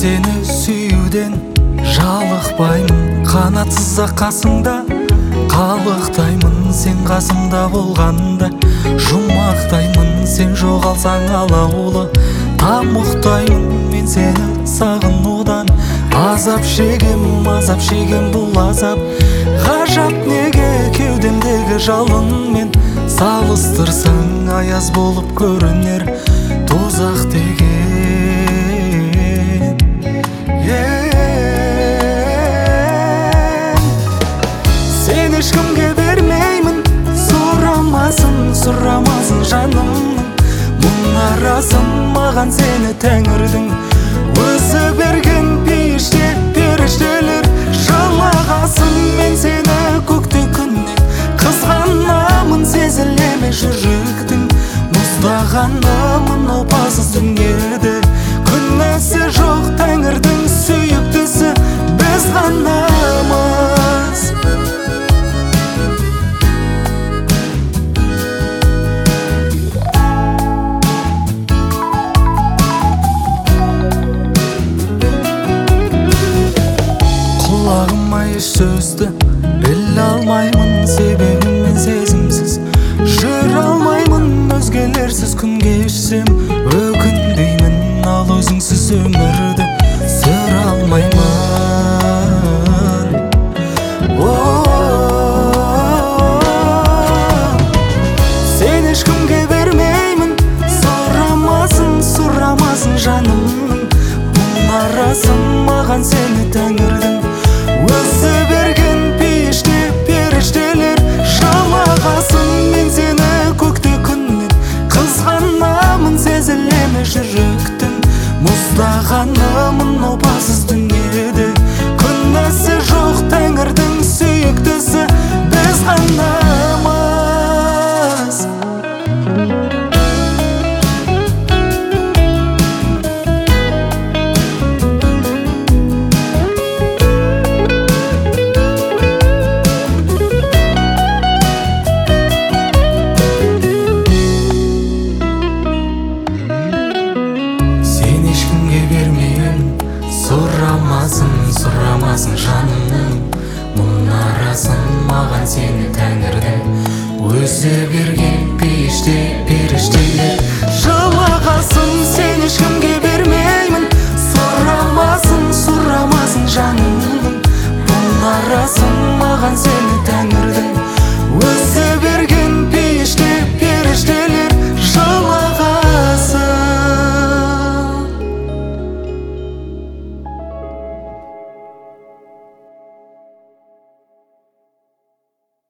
сені сүюден жалықпаймын, қанатсыз қасыңда қалықтаймын. Сен қасымда болғанда жұмақтаймын, сен жоғалсаң алаулы тамұқтаймын. Мен сені сағынудан азап шегем бұл азап ғажап. Неге кеудемдегі жалынмен салыстырсаң аяз болып көрінер тозақ деген. Сен ешкімге бермеймін, сұрамасын жанымның мұң арасын. Маған сені тәңірдің өзі берген, пейіште періштелер жалағасын. Мен сені көкте күннен қызғанамын, сезілеме жүректің мұздағанымын. Опасыз дүниеде күнәсі жоқ, тәңірдің сүйіктісі біз ғанамыз. Құлағыма еш сөзді біле алмаймын, себебім мен сезімсіз жүре алмаймын. Өзгелерсіз күн кешсем өкінбеймін, ал өзіңсіз өмірді сүре алмаймын. Сен ешкімге бермеймін, сұрамасын жанымның мұң арасын. Маған сені тәңірдің өзі берген, пейіште періштелер жалағасын. Мен сені көкте күннен қызғанамын, сезілеме жүректің мұздағанымын. Опасыз дүниеде күнәсі жоқ, тәңірдің сүйіктісі біз ғанамыз. Сұрамасын жанымның мұң арасын. Маған сені тәңірдің өзі берген, пейіште періштелер жалағасын. Сен ешкімге бермеймін, сұрамасын жанымның мұң арасын. Маған сені